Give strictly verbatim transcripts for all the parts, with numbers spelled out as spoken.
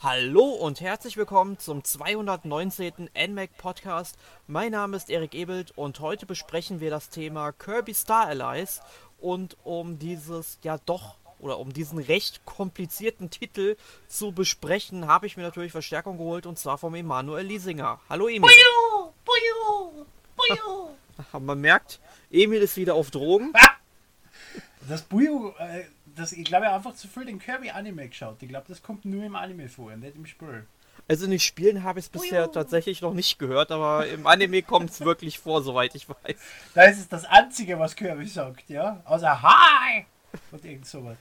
Hallo und herzlich willkommen zum zweihundertneunzehnten N M A C Podcast. Mein Name ist Erik Ebelt und heute besprechen wir das Thema Kirby Star Allies. Und um dieses ja doch oder um diesen recht komplizierten Titel zu besprechen, habe ich mir natürlich Verstärkung geholt und zwar vom Emanuel Liesinger. Hallo Emil. Buju, buju, buju. Man merkt, Emil ist wieder auf Drogen. Das Buju, äh, das, ich glaube, er hat einfach zu viel den Kirby-Anime geschaut. Ich glaube, das kommt nur im Anime vor, nicht im Spiel. Also in den Spielen habe ich es bisher tatsächlich noch nicht gehört, aber im Anime kommt es wirklich vor, soweit ich weiß. Da ist es das Einzige, was Kirby sagt, ja? Außer Hi! Und irgend sowas.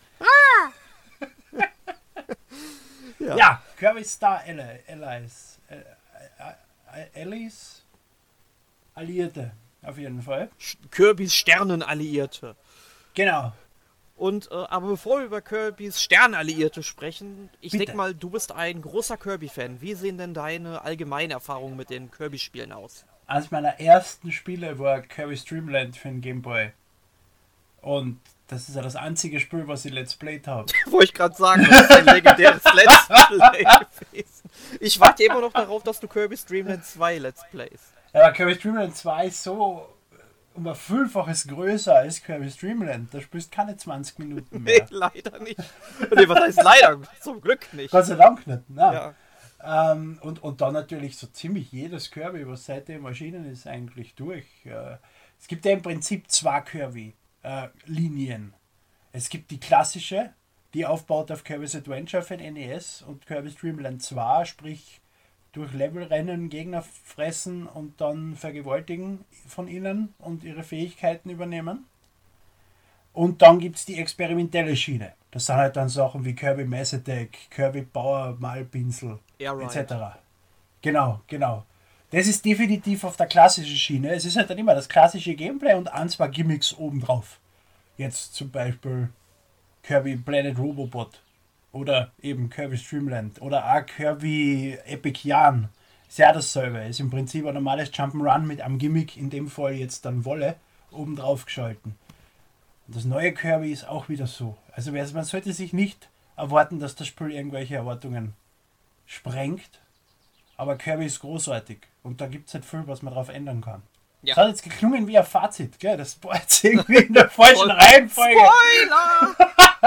ja. ja, Kirby Star Allies. Allies? Alliierte, auf jeden Fall. Kirbys Sternenalliierte. Genau. Und, äh, aber bevor wir über Kirbys Sternalliierte sprechen, ich Bitte. denke mal, du bist ein großer Kirby-Fan. Wie sehen denn deine allgemeinen Erfahrungen mit den Kirby-Spielen aus? Eines meiner ersten Spiele war Kirby Dreamland für den Game Boy. Und das ist ja das einzige Spiel, was ich Let's Played habe. Wollte ich gerade sagen, das ist ein legendäres Let's Play gewesen. Ich warte immer noch darauf, dass du Kirby Dreamland zwei Let's Plays. Ja, Kirby Dreamland zwei ist so um ein Vielfaches größer als Kirby Dreamland. Da spielst du keine zwanzig Minuten mehr. Nee, leider nicht. Nee, was heißt leider? Zum Glück nicht. Gott sei Dank nicht. Nein. Ja. Ähm, und, und dann natürlich so ziemlich jedes Kirby, was seitdem erschienen ist, eigentlich durch. Äh, es gibt ja im Prinzip zwei Kirby-Linien. Äh, es gibt die klassische, die aufbaut auf Kirby's Adventure für den N E S und Kirby Dreamland zwei, sprich durch Level rennen, Gegner fressen und dann vergewaltigen von ihnen und ihre Fähigkeiten übernehmen. Und dann gibt es die experimentelle Schiene. Das sind halt dann Sachen wie Kirby Mass Attack, Kirby Power Malpinsel Ja, right. et cetera. Genau, genau. Das ist definitiv auf der klassischen Schiene. Es ist halt dann immer das klassische Gameplay und ein, zwei Gimmicks obendrauf. Jetzt zum Beispiel Kirby Planet Robobot. Oder eben Kirby Dreamland. Oder auch Kirby Epic Yarn. Ist ja dasselbe. Ist im Prinzip ein normales Jump'n'Run mit einem Gimmick, in dem Fall jetzt dann Wolle, oben drauf geschalten. Und das neue Kirby ist auch wieder so. Also man sollte sich nicht erwarten, dass das Spiel irgendwelche Erwartungen sprengt. Aber Kirby ist großartig. Und da gibt es halt viel, was man drauf ändern kann. Ja. Das hat jetzt geklungen wie ein Fazit. Gell? Das war jetzt irgendwie in der falschen Reihenfolge. Spoiler!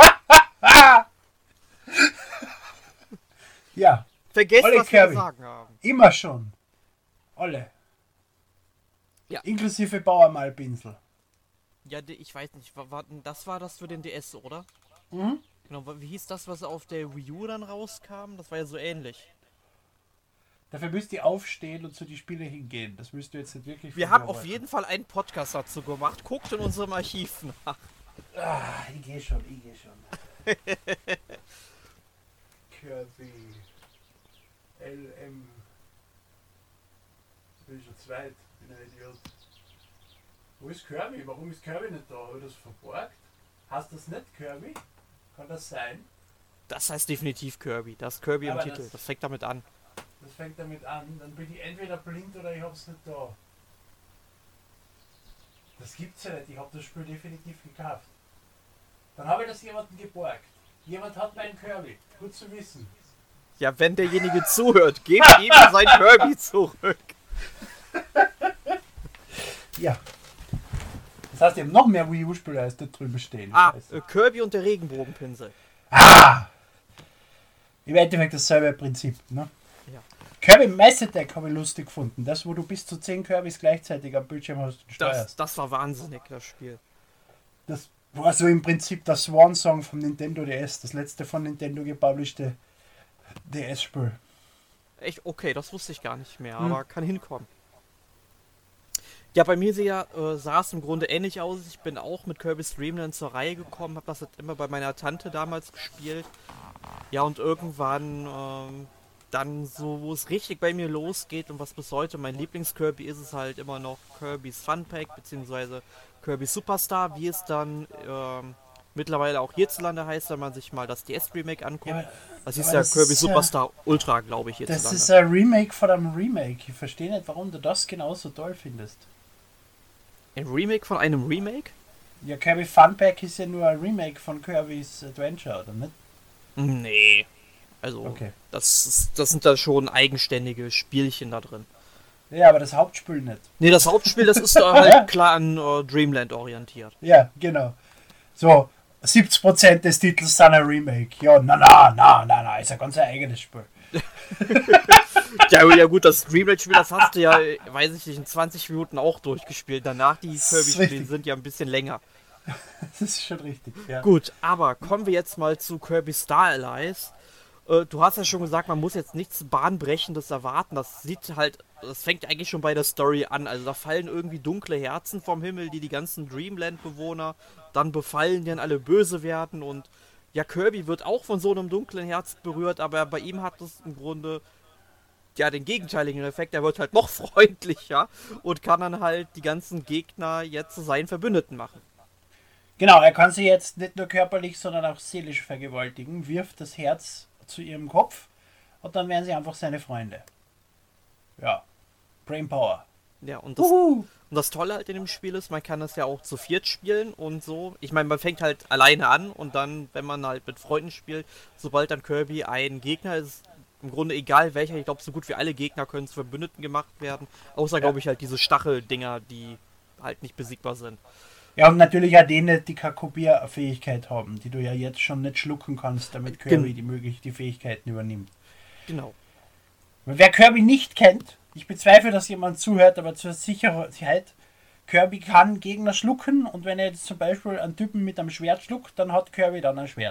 Ja. Vergesst, Alle was wir Kirby. gesagt haben. Immer schon. Alle. Ja. Inklusive Bauermalpinsel. Ja, die- ich weiß nicht, wa- wa- das war das für den D S, oder? Mhm. Genau, wa- wie hieß das, was auf der Wii U dann rauskam? Das war ja so ähnlich. Dafür müsst ihr aufstehen und zu die Spiele hingehen. Das müsst ihr jetzt nicht wirklich Wir von haben mir auf erwarten. jeden Fall einen Podcast dazu gemacht. Guckt in unserem Archiv nach. Ah, ich geh schon, ich geh schon. Kirby. L M. Ich bin schon zweit. Bin ein Idiot. Wo ist Kirby? Warum ist Kirby nicht da? Habe ich das verborgt? Heißt das nicht Kirby? Kann das sein? Das heißt definitiv Kirby. Das ist Kirby im Aber Titel. das- Das fängt damit an. Das fängt damit an. Dann bin ich entweder blind oder ich hab's nicht da. Das gibt's ja nicht. Ich hab das Spiel definitiv gekauft. Dann habe ich das jemandem geborgt. Jemand hat meinen Kirby. Gut zu wissen. Ja, wenn derjenige zuhört, gebt ihm sein Kirby zurück. Ja. Das heißt, ihr habt noch mehr Wii U-Spiele als da drüben stehen. Ah, Scheiße. äh, Kirby und der Regenbogenpinsel. Ah! Im Endeffekt dasselbe Prinzip, ne? Ja. Kirby Mass Attack habe ich lustig gefunden. Das, wo du bis zu zehn Kirbys gleichzeitig am Bildschirm hast und Das, steuerst. das war wahnsinnig, das Spiel. Das war so im Prinzip der Swan-Song vom Nintendo D S. Das letzte von Nintendo gepublished D S-Spiel. Echt, okay, das wusste ich gar nicht mehr, Hm. aber kann hinkommen. Ja, bei mir ja, äh, sah es im Grunde ähnlich aus. Ich bin auch mit Kirby's Dreamland zur Reihe gekommen, habe das halt immer bei meiner Tante damals gespielt. Ja, und irgendwann ähm, dann so, wo es richtig bei mir losgeht und was bis heute mein Lieblings-Kirby ist, ist halt immer noch Kirby's Fun Pack, beziehungsweise Kirby Superstar, wie es dann ähm, mittlerweile auch hierzulande heißt, wenn man sich mal das D S-Remake anguckt. Ja, aber- das ist aber ja das Kirby ist ja- Superstar Ultra, glaube ich, Das hierzulande. ist ein Remake von einem Remake. Ich verstehe nicht, warum du das genauso toll findest. Ein Remake von einem Remake? Ja, Kirby Fun Pack ist ja nur ein Remake von Kirby's Adventure, oder nicht? Nee. Also, Okay. das, ist, das sind da schon eigenständige Spielchen da drin. Ja, aber das Hauptspiel nicht. Nee, das Hauptspiel, das ist da halt klar an äh, Dreamland orientiert. Ja, genau. So, siebzig Prozent des Titels sind ein Remake. Ja, na, na, na, na, na, ist ein ganz eigenes Spiel. Ja, ja gut, das Dreamland-Spiel, das hast du ja, weiß ich nicht, in zwanzig Minuten auch durchgespielt. Danach, die Kirby-Spiele sind ja ein bisschen länger. Das ist schon richtig, ja. Gut, aber kommen wir jetzt mal zu Kirby Star Allies. Äh, du hast ja schon gesagt, man muss jetzt nichts Bahnbrechendes erwarten. Das sieht halt, das fängt eigentlich schon bei der Story an. Also da fallen irgendwie dunkle Herzen vom Himmel, die die ganzen Dreamland-Bewohner dann befallen, die dann alle böse werden. Und ja, Kirby wird auch von so einem dunklen Herz berührt, aber bei ihm hat es im Grunde ja den gegenteiligen Effekt. Er wird halt noch freundlicher und kann dann halt die ganzen Gegner jetzt zu seinen Verbündeten machen. Genau, er kann sie jetzt nicht nur körperlich, sondern auch seelisch vergewaltigen, wirft das Herz zu ihrem Kopf und dann werden sie einfach seine Freunde. Ja, Brainpower. Ja, und das, Uhu. und das Tolle halt in dem Spiel ist, man kann das ja auch zu viert spielen und so. Ich meine, man fängt halt alleine an und dann, wenn man halt mit Freunden spielt, sobald dann Kirby ein Gegner ist, im Grunde egal welcher, ich glaube, so gut wie alle Gegner können zu Verbündeten gemacht werden. Außer, Ja. glaube ich, halt diese Stacheldinger, die halt nicht besiegbar sind. Ja, und natürlich auch die nicht die Kakobia-Fähigkeit haben, die du ja jetzt schon nicht schlucken kannst, damit Kirby Gen- die möglich die Fähigkeiten übernimmt. Genau. Wer Kirby nicht kennt, ich bezweifle, dass jemand zuhört, aber zur Sicherheit, Kirby kann Gegner schlucken und wenn er jetzt zum Beispiel einen Typen mit einem Schwert schluckt, dann hat Kirby dann ein Schwert.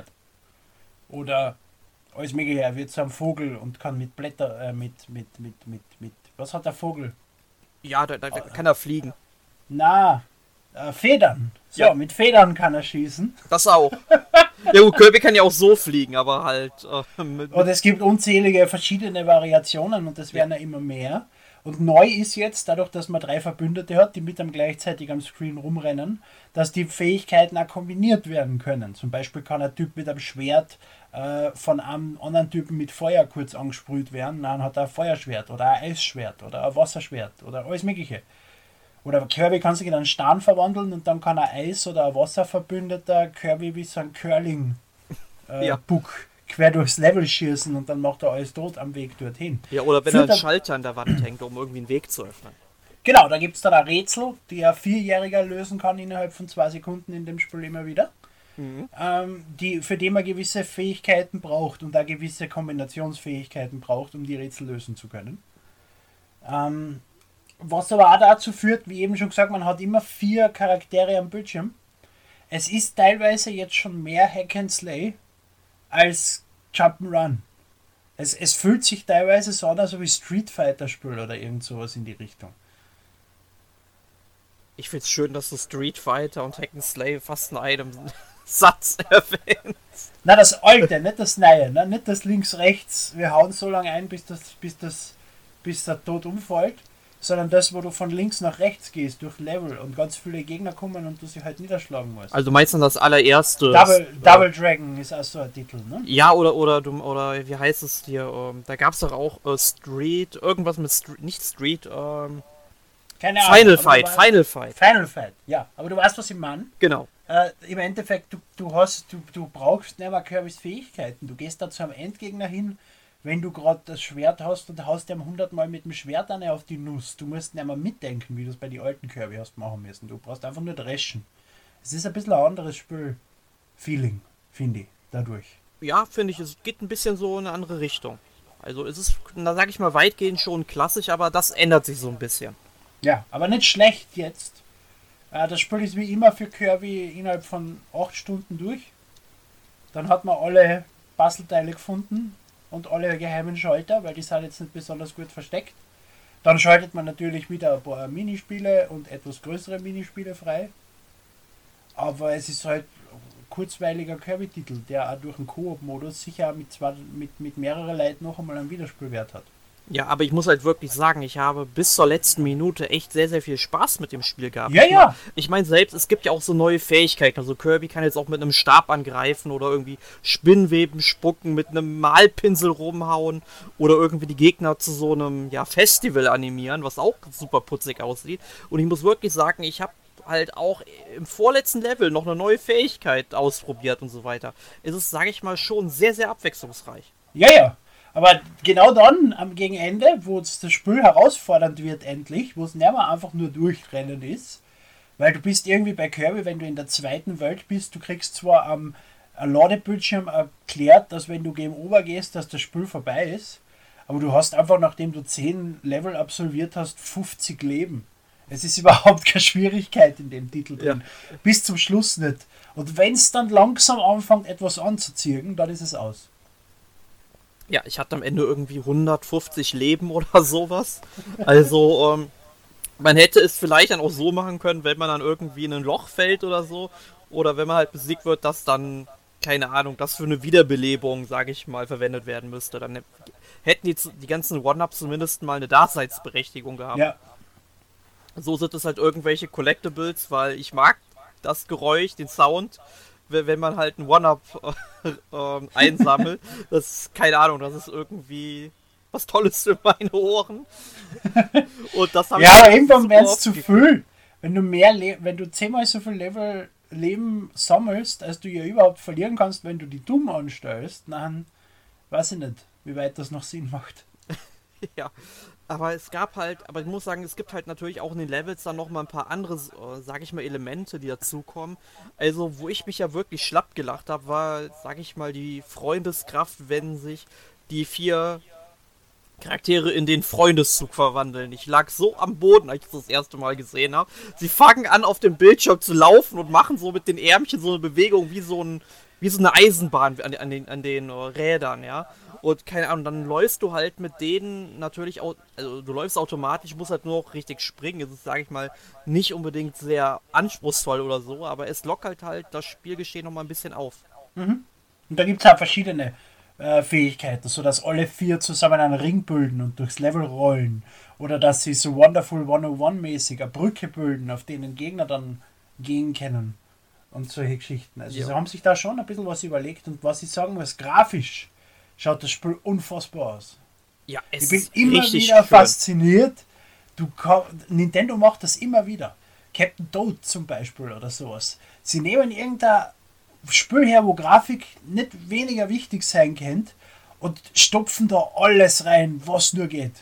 Oder alles mögliche, er wird zu einem Vogel und kann mit Blätter, äh, mit, mit, mit, mit, mit, was hat der Vogel? Ja, da, da, da kann er fliegen. Na, äh, Federn. So, Ja. mit Federn kann er schießen. Das auch. Ja gut, Kirby kann ja auch so fliegen, aber halt äh, mit, Und es gibt unzählige verschiedene Variationen und es werden ja immer mehr. Und neu ist jetzt, dadurch, dass man drei Verbündete hat, die mit einem gleichzeitig am Screen rumrennen, dass die Fähigkeiten auch kombiniert werden können. Zum Beispiel kann ein Typ mit einem Schwert äh, von einem anderen Typen mit Feuer kurz angesprüht werden. Dann hat er ein Feuerschwert oder ein Eisschwert oder ein Wasserschwert oder alles Mögliche. Oder Kirby kann sich in einen Stein verwandeln und dann kann ein Eis- oder ein Wasserverbündeter Kirby wie so ein Curling äh, Ja. Puck quer durchs Level schießen und dann macht er alles tot am Weg dorthin. ja, oder wenn Führt er einen er- Schalter an der Wand hängt, um irgendwie einen Weg zu öffnen. Genau, da gibt es dann ein Rätsel, die ein Vierjähriger lösen kann innerhalb von zwei Sekunden in dem Spiel immer wieder. Mhm. Ähm, die, für die man gewisse Fähigkeiten braucht und da gewisse Kombinationsfähigkeiten braucht, um die Rätsel lösen zu können. Ähm, was aber auch dazu führt, wie eben schon gesagt, man hat immer vier Charaktere am Bildschirm. Es ist teilweise jetzt schon mehr Hack and Slay als Jump'n'Run. Es, es fühlt sich teilweise so an, als wie Street Fighter Spiel oder irgend sowas in die Richtung. Ich find's schön, dass du Street Fighter und Hack and Slay fast in einem Satz erwähnst. Na, das alte, nicht das neue, ne? Nicht das links-rechts, wir hauen so lange ein, bis das, bis das, bis der Tod umfällt, sondern das, wo du von links nach rechts gehst, durch Level und ganz viele Gegner kommen und du sie halt niederschlagen musst. Also meistens das allererste. Double, äh, Double Dragon ist auch so ein Titel, ne? Ja, oder, oder, du, oder wie heißt es hier? Ähm, da gab's doch auch äh, Street, irgendwas mit Street, nicht Street, ähm, Keine Final aber Fight, du weißt- Final Fight. Final Fight, ja. Aber du weißt, was ich meine. Genau. Äh, Im Endeffekt, du, du hast, du, du brauchst nicht mehr Kirbys Fähigkeiten. Du gehst da zu einem Endgegner hin, wenn du gerade das Schwert hast und haust dem hundertmal mit dem Schwert eine auf die Nuss. Du musst nicht mehr mitdenken, wie du es bei den alten Kirby hast machen müssen. Du brauchst einfach nur dreschen. Es ist ein bisschen ein anderes Spiel-Feeling, finde ich, dadurch. Ja, finde ich, es geht ein bisschen so in eine andere Richtung. Also es ist, da sage ich mal, weitgehend schon klassisch, aber das ändert sich so ein bisschen. Ja, aber nicht schlecht jetzt. Äh, das Spiel ist wie immer für Kirby innerhalb von acht Stunden durch. Dann hat man alle Puzzleteile gefunden und alle geheimen Schalter, weil die sind jetzt nicht besonders gut versteckt. Dann schaltet man natürlich wieder ein paar Minispiele und etwas größere Minispiele frei. Aber es ist halt ein kurzweiliger Kirby-Titel, der auch durch den Koop-Modus sicher mit, zwei, mit, mit mehreren Leuten noch einmal einen Wiederspielwert hat. Ja, aber ich muss halt wirklich sagen, ich habe bis zur letzten Minute echt sehr, sehr viel Spaß mit dem Spiel gehabt. Ja, Ich ja. mein- Ich meine selbst, es gibt ja auch so neue Fähigkeiten. Also Kirby kann jetzt auch mit einem Stab angreifen oder irgendwie Spinnweben spucken, mit einem Malpinsel rumhauen oder irgendwie die Gegner zu so einem ja, Festival animieren, was auch super putzig aussieht. Und ich muss wirklich sagen, ich habe halt auch im vorletzten Level noch eine neue Fähigkeit ausprobiert und so weiter. Es ist, sage ich mal, schon sehr, sehr abwechslungsreich. Ja, ja. Aber genau dann, am gegen Ende, wo das Spiel herausfordernd wird endlich, wo es nicht mehr einfach nur durchrennen ist, weil du bist irgendwie bei Kirby, wenn du in der zweiten Welt bist, du kriegst zwar am ein Ladebildschirm erklärt, dass wenn du Game Over gehst, dass das Spiel vorbei ist, aber du hast einfach, nachdem du zehn Level absolviert hast, fünfzig Leben. Es ist überhaupt keine Schwierigkeit in dem Titel drin. Ja. Bis zum Schluss nicht. Und wenn es dann langsam anfängt, etwas anzuziehen, dann ist es aus. Ja, ich hatte am Ende irgendwie hundertfünfzig Leben oder sowas. Also, ähm, man hätte es vielleicht dann auch so machen können, wenn man dann irgendwie in ein Loch fällt oder so. Oder wenn man halt besiegt wird, dass dann, keine Ahnung, das für eine Wiederbelebung, sage ich mal, verwendet werden müsste. Dann hätten die, die ganzen One-Ups zumindest mal eine Daseinsberechtigung gehabt. Ja. So sind es halt irgendwelche Collectibles, weil ich mag das Geräusch, den Sound, wenn man halt ein One-Up äh, einsammelt. Das ist, keine Ahnung, das ist irgendwie was Tolles für meine Ohren. Und das haben ja, aber irgendwann wäre es zu viel. Wenn du mehr, Le- wenn du zehnmal so viel Level Leben sammelst, als du ja überhaupt verlieren kannst, wenn du die dumm anstellst, dann weiß ich nicht, wie weit das noch Sinn macht. Ja, aber es gab halt, aber ich muss sagen, es gibt halt natürlich auch in den Levels dann noch mal ein paar andere, äh, sag ich mal, Elemente, die dazukommen. Also, wo ich mich ja wirklich schlapp gelacht habe, war, sag ich mal, die Freundeskraft, wenn sich die vier Charaktere in den Freundeszug verwandeln. Ich lag so am Boden, als ich das, das erste Mal gesehen habe. Sie fangen an, auf dem Bildschirm zu laufen und machen so mit den Ärmchen so eine Bewegung wie so, ein, wie so eine Eisenbahn an, an den, an den uh, Rädern, ja. Und keine Ahnung, dann läufst du halt mit denen natürlich auch, also du läufst automatisch, musst halt nur noch richtig springen. Es ist, sage ich mal, nicht unbedingt sehr anspruchsvoll oder so, aber es lockert halt das Spielgeschehen nochmal ein bisschen auf. Mhm. Und da gibt es halt verschiedene äh, Fähigkeiten, so dass alle vier zusammen einen Ring bilden und durchs Level rollen. Oder dass sie so Wonderful hunderteins mäßig eine Brücke bilden, auf denen Gegner dann gehen können. Und solche Geschichten. Also ja. Sie haben sich da schon ein bisschen was überlegt. Und was ich sagen muss, grafisch schaut das Spiel unfassbar aus. Ja, es ich bin immer wieder schön. fasziniert. Du, Nintendo macht das immer wieder. Captain Toad zum Beispiel oder sowas. Sie nehmen irgendein Spiel her, wo Grafik nicht weniger wichtig sein könnte und stopfen da alles rein, was nur geht.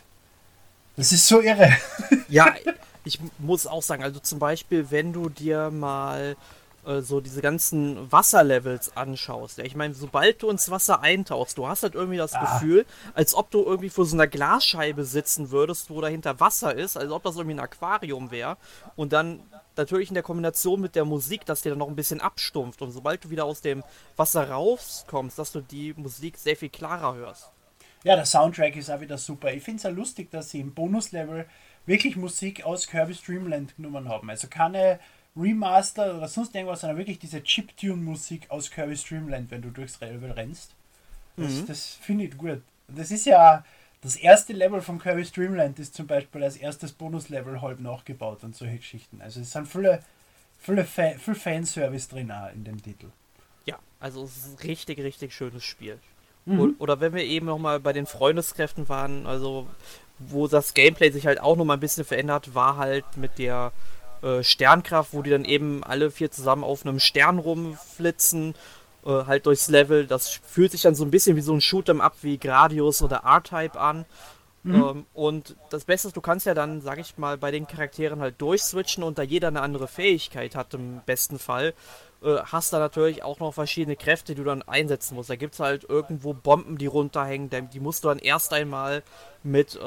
Das ist so irre. Ja, ich muss auch sagen, also zum Beispiel, wenn du dir mal so diese ganzen Wasserlevels anschaust. Ja, ich meine, sobald du ins Wasser eintauchst, du hast halt irgendwie das ah. Gefühl, als ob du irgendwie vor so einer Glasscheibe sitzen würdest, wo dahinter Wasser ist, als ob das irgendwie ein Aquarium wäre. Und dann natürlich in der Kombination mit der Musik, dass dir dann noch ein bisschen abstumpft. Und sobald du wieder aus dem Wasser rauskommst, dass du die Musik sehr viel klarer hörst. Ja, der Soundtrack ist auch wieder super. Ich finde es ja lustig, dass sie im Bonuslevel wirklich Musik aus Kirby's Dream Land genommen haben. Also keine Remaster oder sonst irgendwas, sondern wirklich diese Chiptune-Musik aus Kirby's Dream Land, wenn du durchs Level rennst. Das, mhm. das finde ich gut. Das ist ja das erste Level von Kirby's Dream Land ist zum Beispiel als erstes Bonuslevel halb nachgebaut und solche Geschichten. Also es sind viele, viele Fa- viel Fanservice drin auch in dem Titel. Ja, also es ist ein richtig, richtig schönes Spiel. Mhm. Oder wenn wir eben nochmal bei den Freundeskräften waren, also wo das Gameplay sich halt auch nochmal ein bisschen verändert, war halt mit der Sternkraft, wo die dann eben alle vier zusammen auf einem Stern rumflitzen, äh, halt durchs Level. Das fühlt sich dann so ein bisschen wie so ein Shoot'em Up wie Gradius oder R-Type an. Mhm. Ähm, und das Beste ist, du kannst ja dann, sag ich mal, bei den Charakteren halt durchswitchen und da jeder eine andere Fähigkeit hat im besten Fall, äh, hast da natürlich auch noch verschiedene Kräfte, die du dann einsetzen musst. Da gibt es halt irgendwo Bomben, die runterhängen, die musst du dann erst einmal mit, äh,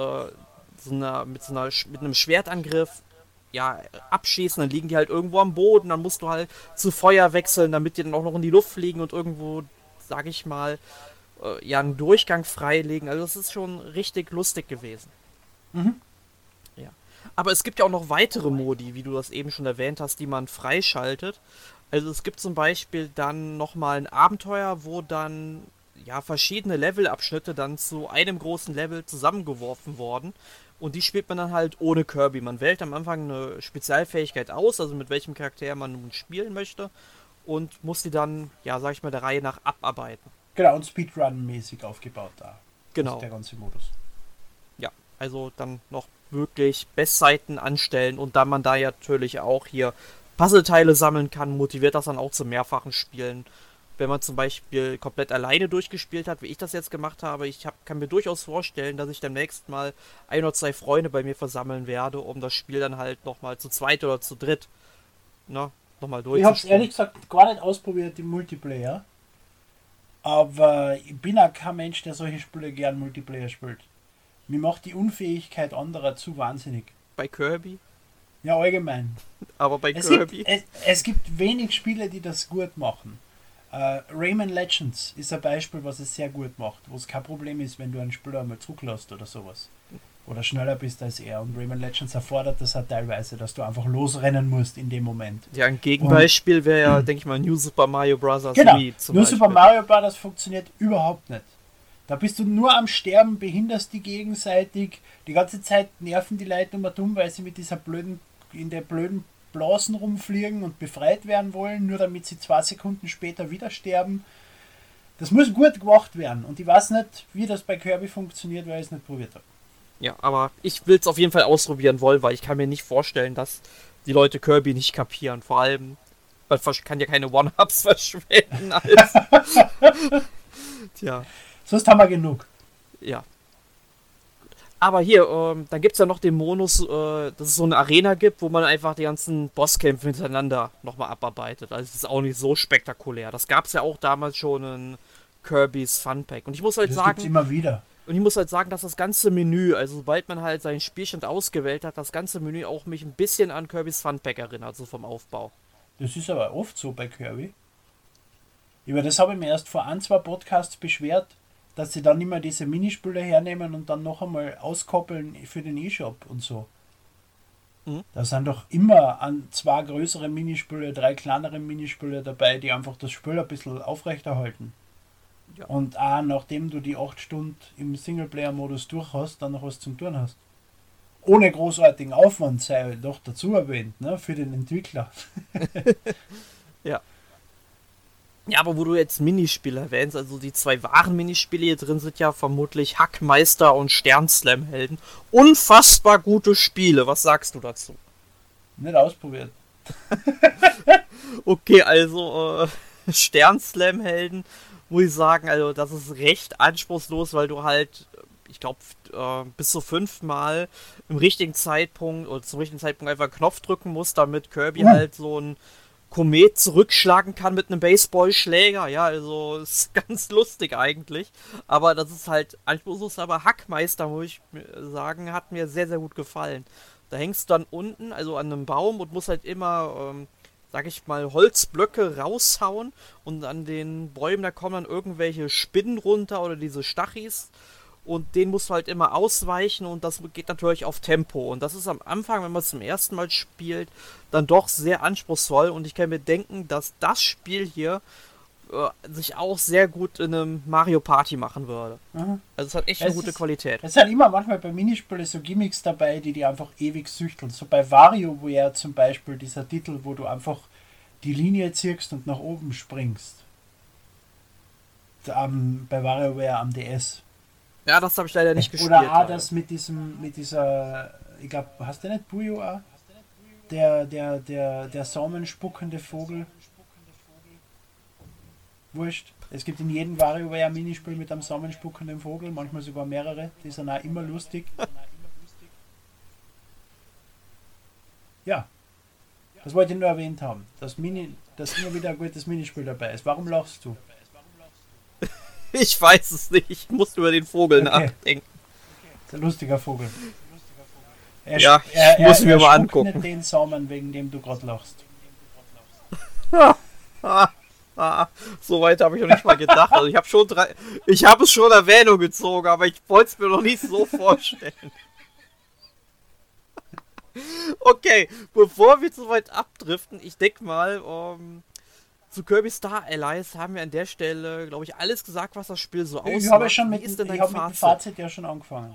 so einer, mit, so einer, mit einem Schwertangriff ja, abschießen, dann liegen die halt irgendwo am Boden, dann musst du halt zu Feuer wechseln, damit die dann auch noch in die Luft fliegen und irgendwo, sag ich mal, äh, ja, einen Durchgang freilegen. Also das ist schon richtig lustig gewesen. Mhm. Ja. Aber es gibt ja auch noch weitere Modi, wie du das eben schon erwähnt hast, die man freischaltet. Also es gibt zum Beispiel dann nochmal ein Abenteuer, wo dann ja verschiedene Levelabschnitte dann zu einem großen Level zusammengeworfen wurden. Und die spielt man dann halt ohne Kirby. Man wählt am Anfang eine Spezialfähigkeit aus, also mit welchem Charakter man nun spielen möchte. Und muss die dann, ja, sag ich mal, der Reihe nach abarbeiten. Genau, und Speedrun-mäßig aufgebaut da. Genau. Das ist der ganze Modus. Ja, also dann noch wirklich Bestzeiten anstellen. Und da man da ja natürlich auch hier Puzzleteile sammeln kann, motiviert das dann auch zum mehrfachen Spielen. wenn man zum Beispiel komplett alleine durchgespielt hat, wie ich das jetzt gemacht habe. Ich hab, kann mir durchaus vorstellen, dass ich demnächst mal ein oder zwei Freunde bei mir versammeln werde, um das Spiel dann halt nochmal zu zweit oder zu dritt, ne, nochmal Ich habe es durchzuspielen. ehrlich gesagt gar nicht ausprobiert im Multiplayer. Aber ich bin auch kein Mensch, der solche Spiele gern Multiplayer spielt. Mir macht die Unfähigkeit anderer zu wahnsinnig. Bei Kirby, Ja, allgemein. aber bei Es gibt, Kirby, es, es gibt wenig Spiele, die das gut machen. Äh, Rayman Legends ist ein Beispiel, was es sehr gut macht, wo es kein Problem ist, wenn du einen Spieler einmal zurücklässt oder sowas. Oder schneller bist als er. Und Rayman Legends erfordert das halt teilweise, dass du einfach losrennen musst in dem Moment. ja, ein Gegenbeispiel wäre ja, denke ich mal, New Super Mario Bros. Genau, Wii zum nur Beispiel. Super Mario Bros. Funktioniert überhaupt nicht. Da bist du nur am Sterben, behinderst die gegenseitig. Die ganze Zeit nerven die Leute immer dumm, weil sie mit dieser blöden, in der blöden Blasen rumfliegen und befreit werden wollen, nur damit sie zwei Sekunden später wieder sterben. Das muss gut gemacht werden. Und ich weiß nicht, wie das bei Kirby funktioniert, weil ich es nicht probiert habe. Ja, aber ich will es auf jeden Fall ausprobieren wollen, weil ich kann mir nicht vorstellen, dass die Leute Kirby nicht kapieren. Vor allem, man versch- kann ja keine One-Ups verschwenden. Als Tja, Sonst haben wir genug. ja. Aber hier, ähm, dann gibt es ja noch den Modus, äh, dass es so eine Arena gibt, wo man einfach die ganzen Bosskämpfe hintereinander nochmal abarbeitet. Also es ist auch nicht so spektakulär. Das gab es ja auch damals schon in Kirby's Fun Pack. Und ich muss halt Das gibt es sagen, immer wieder. und ich muss halt sagen, dass das ganze Menü, also sobald man halt seinen Spielstand ausgewählt hat, das ganze Menü auch mich ein bisschen an Kirby's Fun Pack erinnert, so vom Aufbau. Das ist aber oft so bei Kirby. Über das habe ich mir erst vor ein, zwei Podcasts beschwert, dass sie dann immer diese Minispiele hernehmen und dann noch einmal auskoppeln für den E-Shop und so. Mhm. Da sind doch immer an zwei größere Minispiele, drei kleinere Minispiele dabei, die einfach das Spiel ein bisschen aufrechterhalten. Ja. Und auch nachdem du die acht Stunden im Singleplayer-Modus durch hast, dann noch was zum Tun hast. Ohne großartigen Aufwand, sei doch dazu erwähnt, ne, für den Entwickler. Ja. Ja, aber wo du jetzt Minispiele erwähnst, also die zwei wahren Minispiele hier drin sind ja vermutlich Hackmeister und Sternslam-Helden. Unfassbar gute Spiele, was sagst du dazu? Nicht ausprobiert. Okay, also äh, Sternslam-Helden, muss ich sagen, also das ist recht anspruchslos, weil du halt, ich glaube, äh, bis zu fünfmal im richtigen Zeitpunkt oder zum richtigen Zeitpunkt einfach einen Knopf drücken musst, damit Kirby Uh. halt so ein Komet zurückschlagen kann mit einem Baseballschläger. Ja, also ist ganz lustig eigentlich. Aber das ist halt anspruchslos, aber Hackmeister, muss ich sagen, hat mir sehr, sehr gut gefallen. Da hängst du dann unten, also an einem Baum und musst halt immer, ähm, sag ich mal, Holzblöcke raushauen und an den Bäumen, da kommen dann irgendwelche Spinnen runter oder diese Stachis und den musst du halt immer ausweichen und das geht natürlich auf Tempo und das ist am Anfang, wenn man es zum ersten Mal spielt, dann doch sehr anspruchsvoll und ich kann mir denken, dass das Spiel hier äh, sich auch sehr gut in einem Mario Party machen würde. Mhm. Also es hat echt Es eine gute ist- Qualität. Es sind immer manchmal bei Minispielen so Gimmicks dabei, die die einfach ewig süchteln. So bei WarioWare zum Beispiel, dieser Titel, wo du einfach die Linie ziehst und nach oben springst. Am, bei WarioWare am D S. Ja, das habe ich leider nicht gespielt. Oder auch leider. das mit diesem, mit dieser, ich glaube, hast du nicht Puyo auch? Der, der, der, der saumenspuckende Vogel. Wurscht. Es gibt in jedem WarioWare ein Minispiel mit einem saumenspuckenden Vogel, manchmal sogar mehrere. Die sind auch immer lustig. Ja. Das wollte ich nur erwähnt haben. Dass, Mini, dass immer wieder ein gutes Minispiel dabei ist. Warum lachst du? Ich weiß es nicht. Ich muss über den Vogel Okay. nachdenken. Das ist ein lustiger Vogel. Er, Ja, sp- er, ich muss er, mir er mal spuckt angucken. nicht den Saumen, wegen dem du gerade lachst. Ah, ah, so weit habe ich noch nicht mal gedacht. Also ich habe schon drei. Ich habe es schon Erwähnung gezogen, aber ich wollte es mir noch nicht so vorstellen. Okay, bevor wir zu weit abdriften, ich denke mal, um, zu Kirby Star Allies haben wir an der Stelle, glaube ich, alles gesagt, was das Spiel so ausmacht. Ich habe schon Wie mit, ist denn ich dein habe mit dem Fazit? Fazit ja schon angefangen.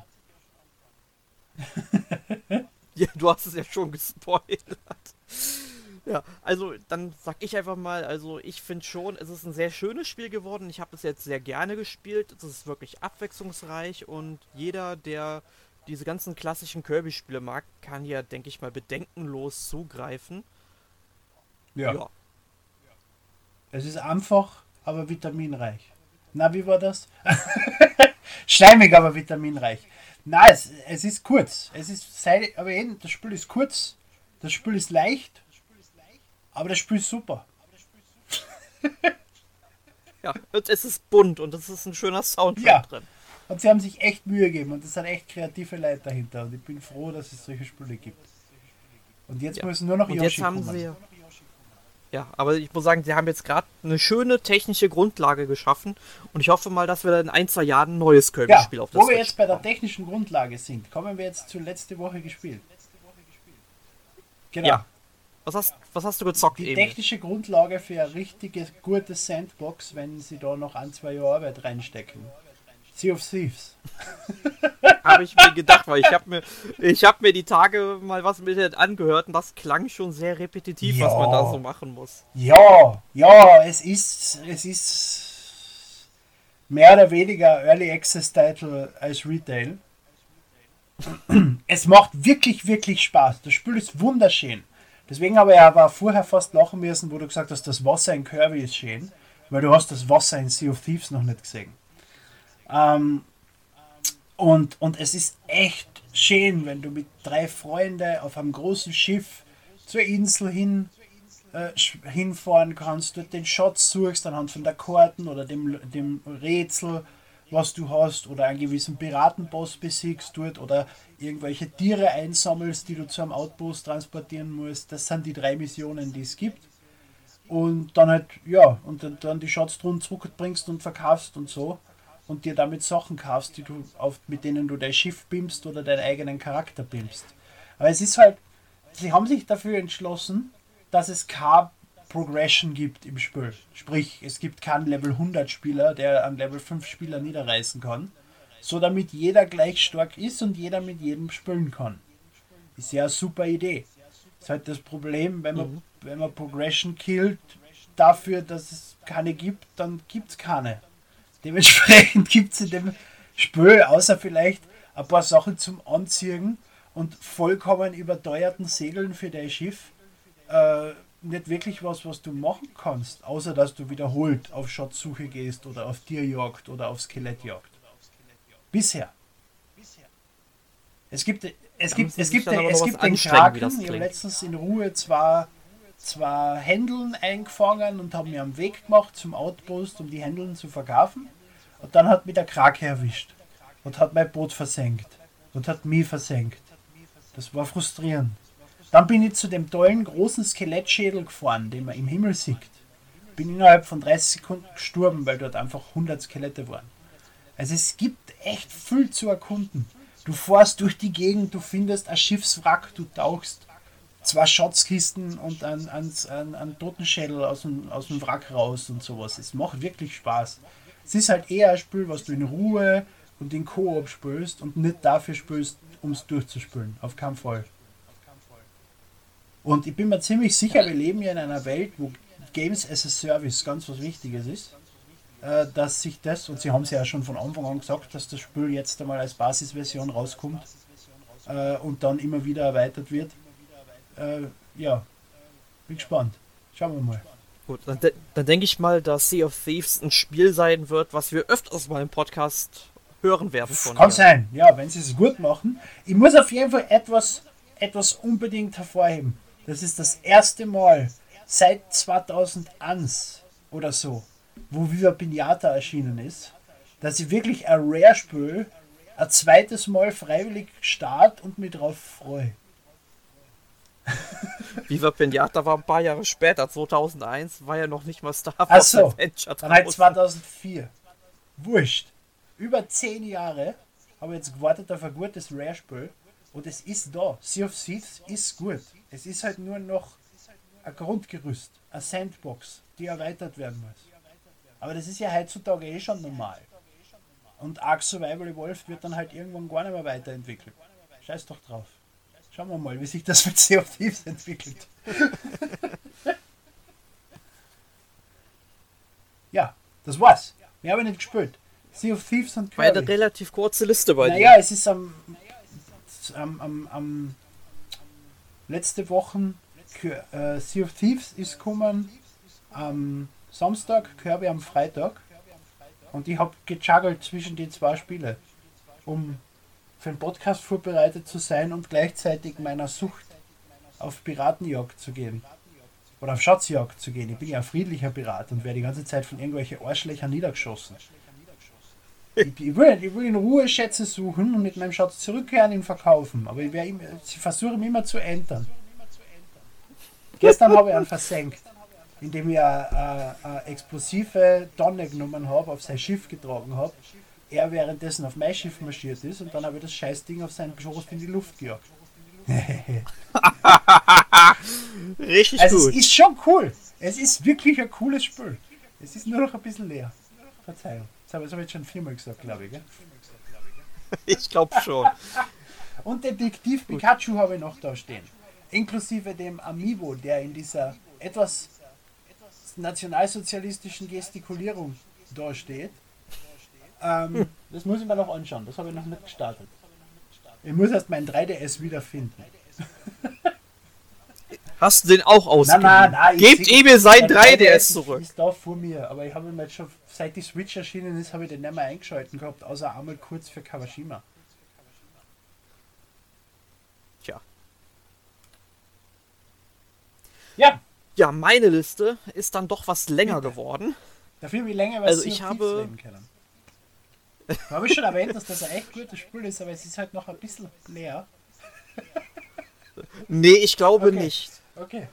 Ja, du hast es ja schon gespoilert. Ja, also dann sag ich einfach mal, also ich finde schon, es ist ein sehr schönes Spiel geworden. Ich habe es jetzt sehr gerne gespielt. Es ist wirklich abwechslungsreich und jeder, der diese ganzen klassischen Kirby-Spiele mag, kann ja, denke ich mal, bedenkenlos zugreifen. Ja. Ja. Es ist einfach aber vitaminreich. Na, wie war das? Schleimig, aber vitaminreich. Na, es, es ist kurz. Es ist Seide, aber eben, das Spiel ist kurz. Das Spiel ist leicht. Aber das Spiel ist super. Ja, und es ist bunt und es ist ein schöner Soundtrack Ja. drin. Und sie haben sich echt Mühe gegeben und es sind echt kreative Leute dahinter. Und ich bin froh, dass es solche Spiele gibt. Und jetzt Ja. müssen nur noch Und Yoshi jetzt haben kommen. sie. Ja, aber ich muss sagen, sie haben jetzt gerade eine schöne technische Grundlage geschaffen und ich hoffe mal, dass wir in ein, zwei Jahren ein neues Ja, Kirby-Spiel auf das wo wir Switch jetzt bei der bekommen. technischen Grundlage sind, kommen wir jetzt zu letzte Woche gespielt. Genau. Ja. Was hast, was hast du gezockt Die eben? technische Grundlage für ein richtiges, gutes Sandbox, wenn sie da noch ein, zwei Jahre Arbeit reinstecken. Sea of Thieves. Habe ich mir gedacht, weil ich habe mir, ich habe mir die Tage mal was im Internet angehört und das klang schon sehr repetitiv, Ja. was man da so machen muss. Ja, ja, es ist, es ist mehr oder weniger Early Access Title als Retail. Es macht wirklich, wirklich Spaß. Das Spiel ist wunderschön. Deswegen habe ich aber vorher fast lachen müssen, wo du gesagt hast, das Wasser in Kirby ist schön, weil du hast das Wasser in Sea of Thieves noch nicht gesehen. Ähm, und, und es ist echt schön, wenn du mit drei Freunden auf einem großen Schiff zur Insel hin äh, hinfahren kannst, dort den Schatz suchst anhand von der Karten oder dem, dem Rätsel, was du hast, oder einen gewissen Piratenboss besiegst dort oder irgendwelche Tiere einsammelst, die du zu einem Outpost transportieren musst. Das sind die drei Missionen, die es gibt. Und dann halt, ja, und dann, dann die Schatztruhen zurückbringst und verkaufst und so. Und dir damit Sachen kaufst, die du auf, mit denen du dein Schiff bimmst oder deinen eigenen Charakter bimmst. Aber es ist halt, sie haben sich dafür entschlossen, dass es keine Progression gibt im Spiel. Sprich, es gibt keinen Level hundert Spieler, der einen Level fünf Spieler niederreißen kann. So damit jeder gleich stark ist und jeder mit jedem spielen kann. Ist ja eine super Idee. Ist halt das Problem, wenn man, mhm. wenn man Progression killt, dafür, dass es keine gibt, dann gibt es keine. Dementsprechend gibt es in dem Spiel, außer vielleicht ein paar Sachen zum Anziehen und vollkommen überteuerten Segeln für dein Schiff, äh, nicht wirklich was, was du machen kannst, außer dass du wiederholt auf Schatzsuche gehst oder auf Tierjagd oder auf Skelettjagd. Bisher. Es gibt, es gibt, es gibt, es gibt den Kraken. Ich habe letztens in Ruhe zwei, zwei Händeln eingefangen und habe mir am Weg gemacht zum Outpost, um die Händeln zu verkaufen. Und dann hat mich der Krake erwischt und hat mein Boot versenkt und hat mich versenkt. Das war frustrierend. Dann bin ich zu dem tollen großen Skelettschädel gefahren, den man im Himmel sieht. Bin innerhalb von dreißig Sekunden gestorben, weil dort einfach hundert Skelette waren. Also es gibt echt viel zu erkunden. Du fährst durch die Gegend, du findest ein Schiffswrack, du tauchst zwei Schatzkisten und einen, einen, einen Totenschädel aus dem, aus dem Wrack raus und sowas. Es macht wirklich Spaß. Es ist halt eher ein Spiel, was du in Ruhe und in Koop spielst und nicht dafür spielst, um es durchzuspielen. Auf keinen Fall. Und ich bin mir ziemlich sicher, wir leben ja in einer Welt, wo Games as a Service ganz was Wichtiges ist. Äh, dass sich das, und sie haben es ja schon von Anfang an gesagt, dass das Spiel jetzt einmal als Basisversion rauskommt äh, und dann immer wieder erweitert wird. Äh, ja, bin gespannt. Schauen wir mal. Gut, dann, de- dann denke ich mal, dass Sea of Thieves ein Spiel sein wird, was wir öfters mal im Podcast hören werden von Kann dir. sein, ja, wenn sie es gut machen. Ich muss auf jeden Fall etwas, etwas unbedingt hervorheben. Das ist das erste Mal seit zweitausendeins oder so, wo Viva Pinata erschienen ist, dass ich wirklich ein Rare-Spiel ein zweites Mal freiwillig start und mich drauf freue. Viva Pinata war ein paar Jahre später, zweitausendeins, war ja noch nicht mal Star Ach Wars so, Adventure dann halt draußen. zweitausendvier. Wurscht. Über zehn Jahre habe ich jetzt gewartet auf ein gutes Rare-Spiel und es ist da. Sea of Thieves ist gut. Es ist halt nur noch ein Grundgerüst, eine Sandbox, die erweitert werden muss. Aber das ist ja heutzutage eh schon normal. Und Ark Survival Evolved wird dann halt irgendwann gar nicht mehr weiterentwickelt. Scheiß doch drauf. Schauen wir mal, wie sich das mit Sea of Thieves entwickelt. Ja, das war's. Wir haben nicht gespielt. Sea of Thieves und War eine Kirby. relativ kurze Liste bei Naja, dir. es ist am, am, am, am letzte Woche äh, Sea of Thieves ist gekommen, am Samstag, Kirby am Freitag. Und ich habe gejuggelt zwischen die zwei Spiele, um für den Podcast vorbereitet zu sein und gleichzeitig meiner Sucht auf Piratenjagd zu gehen. Oder auf Schatzjagd zu gehen. Ich bin ja ein friedlicher Pirat und werde die ganze Zeit von irgendwelchen Arschlöchern niedergeschossen. Ich, ich, will, ich will in Ruhe Schätze suchen und mit meinem Schatz zurückkehren und ihn verkaufen. Aber ich, immer, ich versuche ihn immer zu entern. Gestern habe ich ihn versenkt, indem ich eine, eine, eine explosive Tonne genommen habe, auf sein Schiff getragen habe. Er währenddessen auf mein Schiff marschiert ist und dann habe ich das Scheißding auf seinen Schoß in die Luft gejagt. Richtig also gut. Es ist schon cool. Es ist wirklich ein cooles Spiel. Es ist nur noch ein bisschen leer. Verzeihung. Das habe ich jetzt schon viermal gesagt, glaube ich. Gell? Ich glaube schon. Und Detektiv Pikachu habe ich noch da stehen. Inklusive dem Amiibo, der in dieser etwas nationalsozialistischen Gestikulierung da steht. Ähm, hm. Das muss ich mir noch anschauen. Das habe ich noch nicht gestartet. Ich muss erst meinen drei D S wiederfinden. Hast du den auch ausgegeben? Nein, nein, nein. Gebt Emil sein drei D S zurück. Ist da vor mir, aber ich habe ihn jetzt schon, seit die Switch erschienen ist, habe ich den nicht mehr eingeschalten gehabt, außer einmal kurz für Kawashima. Tja. Ja. Ja, meine Liste ist dann doch was länger geworden. Dafür wie länger, was also ich habe Da habe ich schon erwähnt, dass das ein echt gutes Spiel ist, aber es ist halt noch ein bisschen leer. Nee, ich glaube okay. nicht. Okay.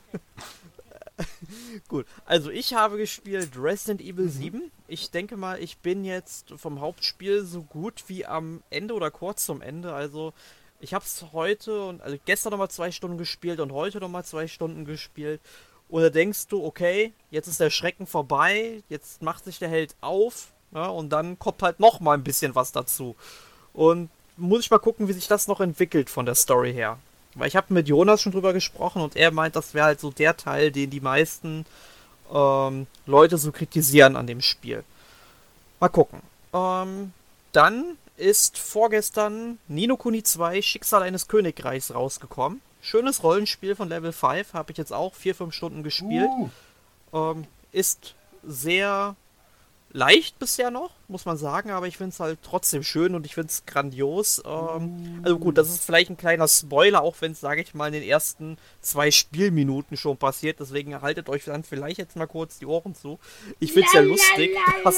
Gut, also ich habe gespielt Resident Evil mhm. sieben. Ich denke mal, ich bin jetzt vom Hauptspiel so gut wie am Ende oder kurz zum Ende. Also ich habe es heute und also gestern nochmal zwei Stunden gespielt und heute nochmal zwei Stunden gespielt. Und da denkst du, okay, jetzt ist der Schrecken vorbei, jetzt macht sich der Held auf, ja, und dann kommt halt noch mal ein bisschen was dazu. Und muss ich mal gucken, wie sich das noch entwickelt von der Story her. Weil ich habe mit Jonas schon drüber gesprochen und er meint, das wäre halt so der Teil, den die meisten ähm, Leute so kritisieren an dem Spiel. Mal gucken. Ähm, dann ist vorgestern Ni no Kuni zwei Schicksal eines Königreichs rausgekommen. Schönes Rollenspiel von Level fünf, habe ich jetzt auch vier fünf Stunden gespielt. Uh. Ähm, ist sehr leicht bisher noch, muss man sagen, aber ich finde es halt trotzdem schön und ich finde es grandios. Ähm, uh. Also gut, das ist vielleicht ein kleiner Spoiler, auch wenn es, sage ich mal, in den ersten zwei Spielminuten schon passiert. Deswegen haltet euch dann vielleicht jetzt mal kurz die Ohren zu. Ich finde es ja lustig. Dass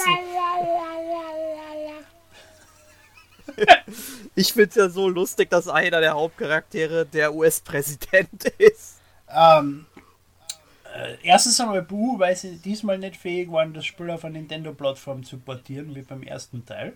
ich finde es ja so lustig, dass einer der Hauptcharaktere der U S-Präsident ist. Ähm, äh, erstens einmal buh, weil sie diesmal nicht fähig waren, das Spiel auf eine Nintendo-Plattform zu portieren, wie beim ersten Teil.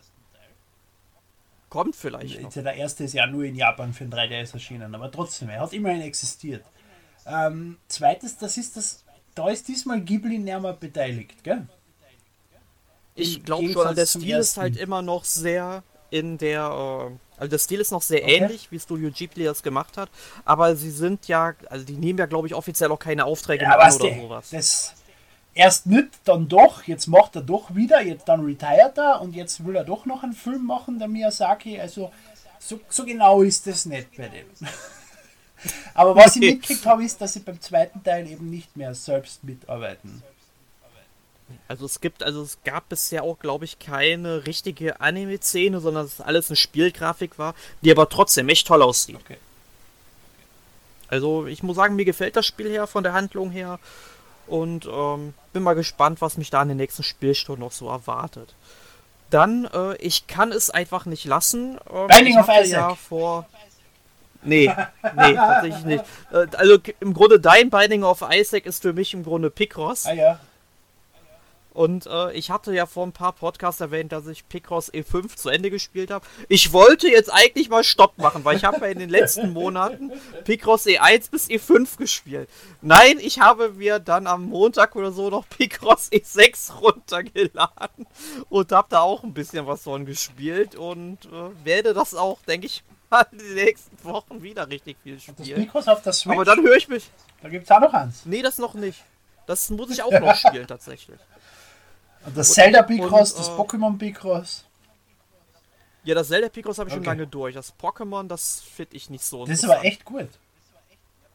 Kommt vielleicht noch. Der erste ist ja nur in Japan für den drei D S erschienen, aber trotzdem, er hat immerhin existiert. Ähm, zweites, das ist das, da ist diesmal Ghibli näher mal beteiligt, gell? Ich glaube schon, der Stil ist halt immer noch sehr in der, äh, also der Stil ist noch sehr okay. ähnlich, wie Studio Ghibli das gemacht hat, aber sie sind ja, also die nehmen ja, glaube ich, offiziell auch keine Aufträge ja, mehr an oder die, sowas. Das erst nicht, dann doch, jetzt macht er doch wieder, jetzt dann retired er und jetzt will er doch noch einen Film machen, der Miyazaki, also so, so genau ist das nicht bei dem. Aber was ich mitgekriegt habe, ist, dass sie beim zweiten Teil eben nicht mehr selbst mitarbeiten. Also es gibt, also es gab bisher auch, glaube ich, keine richtige Anime-Szene, sondern dass alles eine Spielgrafik war, die aber trotzdem echt toll aussieht. Okay. Also ich muss sagen, mir gefällt das Spiel her, von der Handlung her. Und ähm, bin mal gespannt, was mich da in den nächsten Spielstunden noch so erwartet. Dann, äh, ich kann es einfach nicht lassen. Ähm, Binding of Isaac. Ja vor... Nee, nee, tatsächlich nicht. Äh, also im Grunde dein Binding of Isaac ist für mich im Grunde Picross. Ah ja. Und äh, ich hatte ja vor ein paar Podcasts erwähnt, dass ich Picross E fünf zu Ende gespielt habe. Ich wollte jetzt eigentlich mal Stopp machen, weil ich habe ja in den letzten Monaten Picross E eins bis E fünf gespielt. Nein, ich habe mir dann am Montag oder so noch Picross E sechs runtergeladen und habe da auch ein bisschen was von gespielt und äh, werde das auch, denke ich, mal in den nächsten Wochen wieder richtig viel spielen. Das Picross auf der Switch? Aber dann höre ich mich... Da gibt es auch noch eins. Nee, das noch nicht. Das muss ich auch noch spielen, tatsächlich. Und das Zelda Picross, das äh, Pokémon Picross. Ja, das Zelda Picross habe ich okay. schon lange durch. Das Pokémon, das finde ich nicht so Das ist aber echt gut.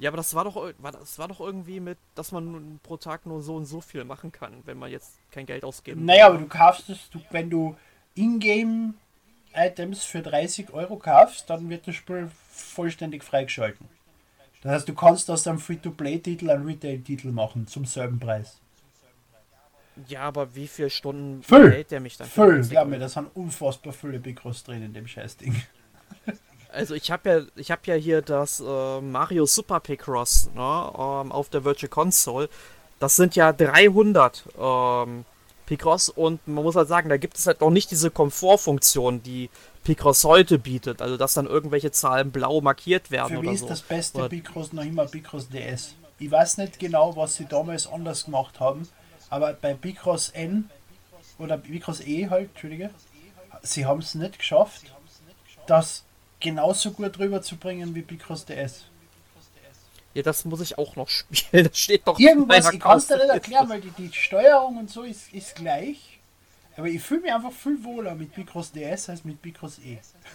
Ja, aber das war doch, ir- war, das war doch irgendwie mit, dass man nun pro Tag nur so und so viel machen kann, wenn man jetzt kein Geld ausgeben will, Naja, aber oder? du kaufst es, du, wenn du Ingame-Items für dreißig Euro kaufst, dann wird das Spiel vollständig freigeschalten. Das heißt, du kannst aus einem Free-to-Play-Titel einen Retail-Titel machen zum selben Preis. Ja, aber wie viele Stunden Füll! hält der mich dann für Füll! dreißig Glaub mir, Euro? das sind unfassbar viele Bigros drin in dem Scheißding. Also ich habe ja, ich habe ja hier das äh, Mario Super Picross, ne, ähm, auf der Virtual Console. Das sind ja dreihundert ähm, Picross und man muss halt sagen, da gibt es halt noch nicht diese Komfortfunktion, die Picross heute bietet. Also dass dann irgendwelche Zahlen blau markiert werden Für mich oder ist so. das beste Oder, Bigros noch immer Bigros D S. Ich weiß nicht genau, was sie damals anders gemacht haben, aber bei Bigros N oder Bigros E halt, Entschuldige, sie haben es nicht geschafft, das genauso gut rüberzubringen wie Picross D S. ja, das muss ich auch noch spielen. Das steht doch auf Irgendwas, meiner ich kann es dir nicht Kausliste. erklären, weil die, die Steuerung und so ist, ist gleich. Aber ich fühle mich einfach viel wohler mit Picross D S als mit Picross E.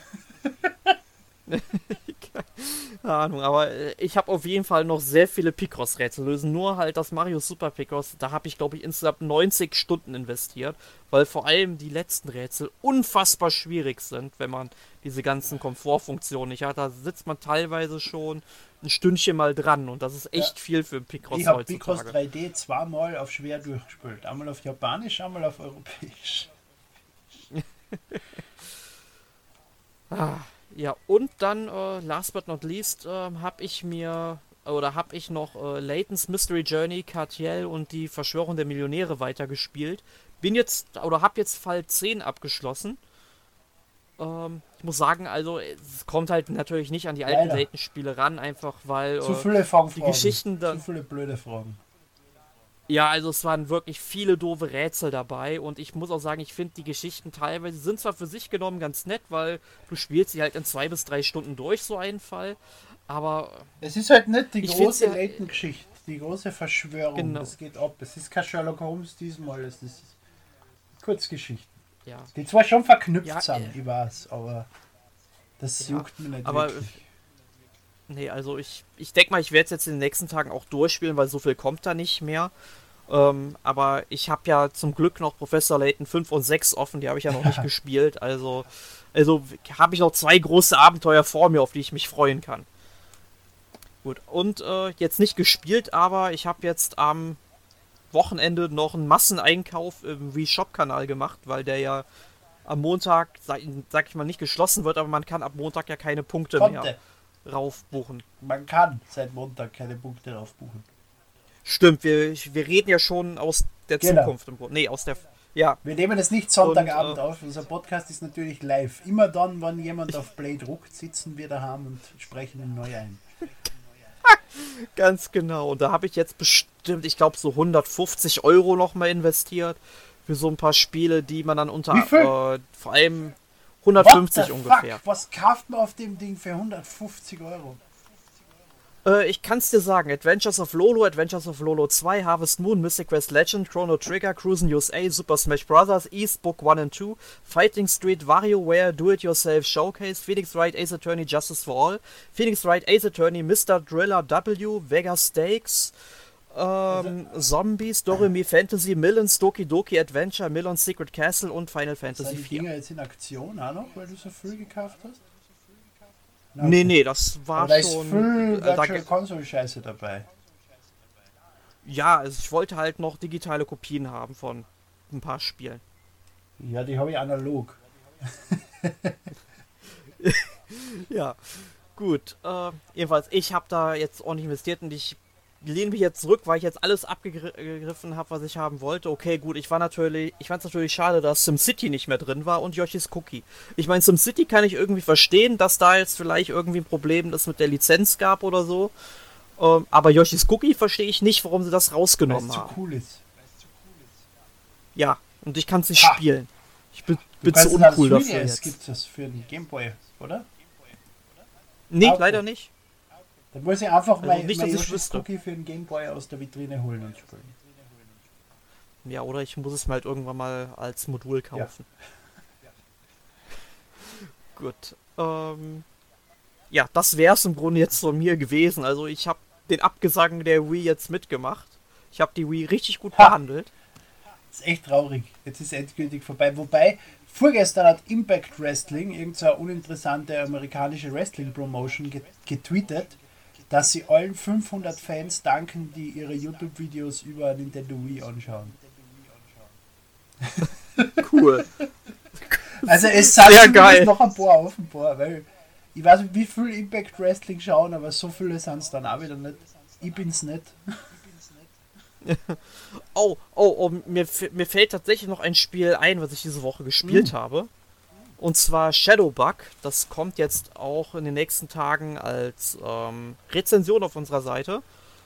Keine Ahnung, aber äh, ich habe auf jeden Fall noch sehr viele Picross-Rätsel lösen. Nur halt das Mario Super Picross, da habe ich glaube ich insgesamt neunzig Stunden investiert, weil vor allem die letzten Rätsel unfassbar schwierig sind, wenn man diese ganzen Komfortfunktionen nicht hat. Da sitzt man teilweise schon ein Stündchen mal dran und das ist Ja. echt viel für Ich Picross habe Picross heutzutage. drei D zweimal auf schwer durchgespielt. Einmal auf Japanisch, einmal auf Europäisch. Ah, ja, und dann, äh, last but not least, ähm, habe ich mir, oder habe ich noch äh, Layton's Mystery Journey, Cartier und die Verschwörung der Millionäre weitergespielt. Bin jetzt, oder habe jetzt Fall zehn abgeschlossen. Ähm, ich muss sagen, also, es kommt halt natürlich nicht an die alten Leider. Layton-Spiele ran, einfach weil Zu äh, viele die Fangfragen. Geschichten Zu dann, viele blöde Fragen. ja, also es waren wirklich viele doofe Rätsel dabei und ich muss auch sagen, ich finde die Geschichten teilweise sind zwar für sich genommen ganz nett, weil du spielst sie halt in zwei bis drei Stunden durch, so einen Fall, aber Es ist halt nicht die ich finde große ja, Layton-Geschichte, die große Verschwörung. genau, Das geht ab. Es ist kein Sherlock Holmes diesmal. Es ist Kurzgeschichten. ja, Die zwar schon verknüpft ja, äh, sind, ich weiß, aber das ja, juckt mir nicht aber wirklich. nee, also ich, ich denke mal, ich werde es jetzt in den nächsten Tagen auch durchspielen, weil so viel kommt da nicht mehr. Ähm, aber ich habe ja zum Glück noch Professor Layton fünf und sechs offen, die habe ich ja noch nicht gespielt, also, also habe ich noch zwei große Abenteuer vor mir, auf die ich mich freuen kann. Gut, und äh, jetzt nicht gespielt, aber ich habe jetzt am Wochenende noch einen Masseneinkauf im Wii Shop-Kanal gemacht, weil der ja am Montag, sag, sag ich mal, nicht geschlossen wird, aber man kann ab Montag ja keine Punkte mehr Konnte. raufbuchen. Man kann seit Montag keine Punkte drauf buchen. Stimmt, wir, wir reden ja schon aus der Genau. Zukunft. Im Grunde. Nee, aus der. Ja, Wir nehmen es nicht und Sonntagabend äh, auf. Unser Podcast ist natürlich live. Immer dann, wenn jemand auf Play druckt, sitzen wir daheim und sprechen ihn neu ein. ganz genau. Und da habe ich jetzt bestimmt, ich glaube, so hundertfünfzig Euro nochmal investiert für so ein paar Spiele, die man dann unter. Wie viel? Äh, vor allem What hundertfünfzig the ungefähr. fuck? Was kauft man auf dem Ding für hundertfünfzig Euro? Äh, ich kann's dir sagen: Adventures of Lolo, Adventures of Lolo zwei, Harvest Moon, Mystic Quest Legend, Chrono Trigger, Cruisin' U S A, Super Smash Bros., East Book eins und zwei, Fighting Street, WarioWare, Do-It-Yourself Showcase, Phoenix Wright Ace Attorney Justice for All, Phoenix Wright Ace Attorney Mister Driller W, Vega Stakes, ähm, Zombies, Doremi Fantasy, Million's Doki Doki Adventure, Million's Secret Castle und Final Fantasy Sind die vier. Dinger jetzt in Aktion auch noch, weil du so viel gekauft hast? Na, Nee, okay. nee, das war Aber da ist schon. viel äh, da, Virtual Console Scheiße dabei. ja, also ich wollte halt noch digitale Kopien haben von ein paar Spielen. Ja, die habe ich analog. Ja, gut. Äh, jedenfalls, ich habe da jetzt ordentlich investiert und ich lehne mich jetzt zurück, weil ich jetzt alles abgegriffen habe, was ich haben wollte. Okay, gut, ich war natürlich, ich fand es natürlich schade, dass SimCity nicht mehr drin war und Yoshi's Cookie. Ich meine, SimCity kann ich irgendwie verstehen, dass da jetzt vielleicht irgendwie ein Problem ist mit der Lizenz gab oder so. Ähm, aber Yoshi's Cookie verstehe ich nicht, warum sie das Weil es rausgenommen zu haben. cool ist. Ja, und ich kann es nicht Ha! spielen. Ich bin, Du bin zu kannst es als uncool drei dafür D S jetzt. gibt es für den Gameboy, oder? Nee, Ah, okay. leider nicht. Dann muss ich einfach Also mein, nicht, mein dass ich Yoshi's wüsste. Cookie für den Gameboy aus der Vitrine holen und spielen. Ja, oder ich muss es mir halt irgendwann mal als Modul kaufen. Gut. Ähm, ja, das wäre es im Grunde jetzt von mir gewesen. Also ich habe den Abgesang der Wii jetzt mitgemacht. Ich habe die Wii richtig gut Ha. behandelt. Das ist echt traurig. Jetzt ist es endgültig vorbei. Wobei, vorgestern hat Impact Wrestling, irgendeine uninteressante amerikanische Wrestling-Promotion, get getweetet, dass sie allen fünfhundert Fans danken, die ihre YouTube-Videos über Nintendo Wii anschauen. Cool. Also es sind Sehr zumindest geil. noch ein paar offenbar, weil ich weiß nicht, wie viel Impact Wrestling schauen, aber so viele sind es dann auch wieder nicht. Ich bin's nicht. Oh, oh, oh, mir, f- mir fällt tatsächlich noch ein Spiel ein, was ich diese Woche gespielt Hm. habe. Und zwar Shadowbug. Das kommt jetzt auch in den nächsten Tagen als ähm, Rezension auf unserer Seite.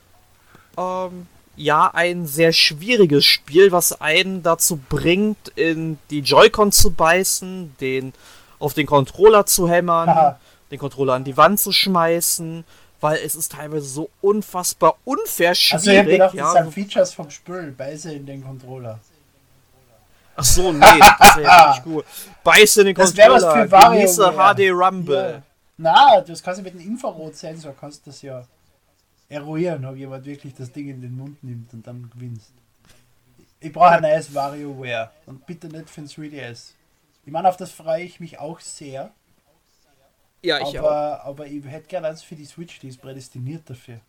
Ähm, ja, ein sehr schwieriges Spiel, was einen dazu bringt, in die Joy-Con zu beißen, den auf den Controller zu hämmern, Haha. den Controller an die Wand zu schmeißen, weil es ist teilweise so unfassbar unfair schwierig. Also ich hab gedacht, ja, das sind so- Features vom Spiel, beiße in den Controller. Ach so, nee, das wäre ja nicht gut. Beiß in den Das wär was Controller, für WarioWare. genieße H D Rumble. Ja. Na, das kannst du mit dem Infrarotsensor kannst das ja eruieren, ob jemand wirklich das Ding in den Mund nimmt und dann gewinnst. Ich brauche ein neues WarioWare und bitte nicht für den drei D S. Ich meine, auf das freue ich mich auch sehr, Ja, ich auch. aber, aber ich hätte gerne eins für die Switch, die ist prädestiniert dafür.